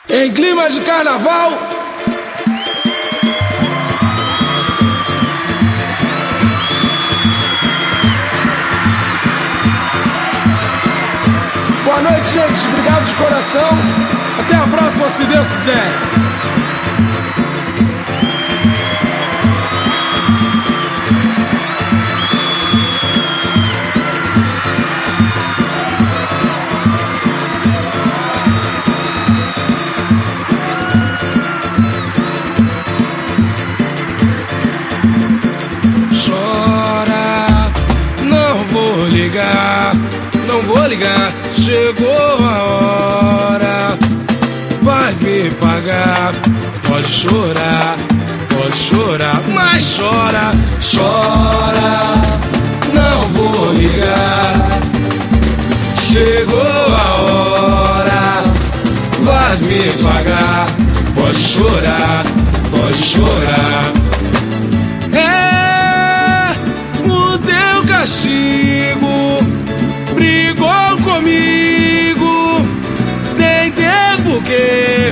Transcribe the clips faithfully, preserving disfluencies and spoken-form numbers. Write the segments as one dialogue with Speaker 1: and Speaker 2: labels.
Speaker 1: Em clima de carnaval, boa noite, gente. Obrigado de coração. Até a próxima, se Deus quiser. Não vou ligar, chegou a hora. Vais me pagar, pode chorar, pode chorar, mas chora, chora. Não vou ligar, chegou a hora. Vais me pagar, pode chorar, pode chorar. É o teu castigo. Brigou comigo sem ter porquê.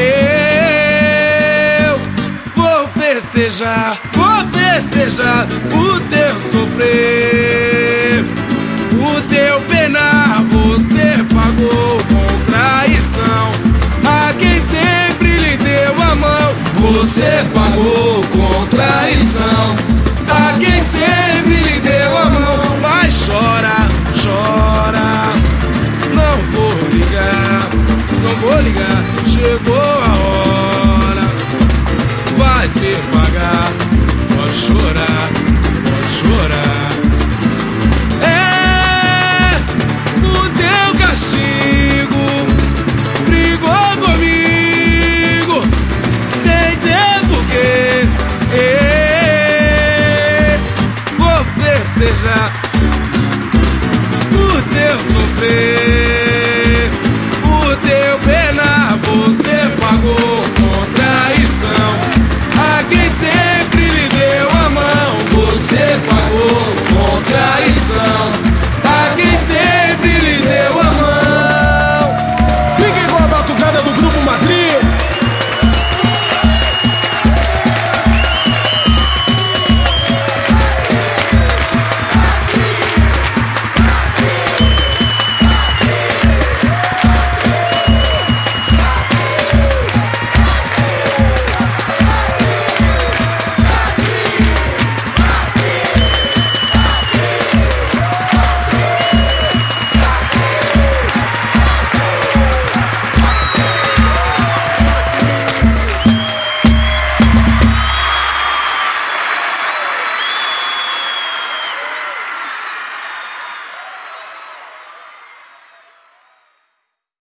Speaker 1: Eu vou festejar, vou festejar o teu sofrer, o teu penar. Você pagou com traição a quem sempre lhe deu a mão. Você pagou com traição a quem sempre lhe deu a mão. Mas chora, chora, não vou ligar, não vou ligar, chegou a hora. Vais me pagar, pode chorar, pode chorar.